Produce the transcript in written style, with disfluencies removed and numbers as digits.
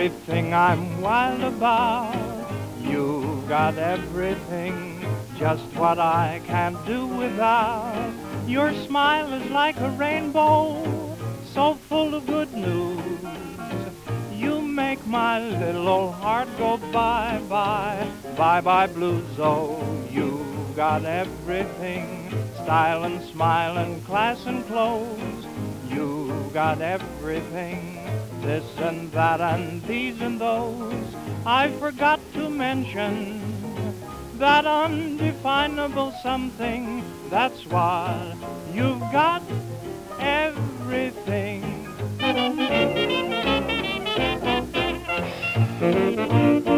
everything I'm wild about. You've got everything, just what I can't do without. Your smile is like a rainbow, so full of good news. You make my little old heart go bye-bye, bye-bye blues. Oh, you've got everything, style and smile and class and clothes. You've got everything, this and that and these and those. I forgot to mention that undefinable something. That's why you've got everything.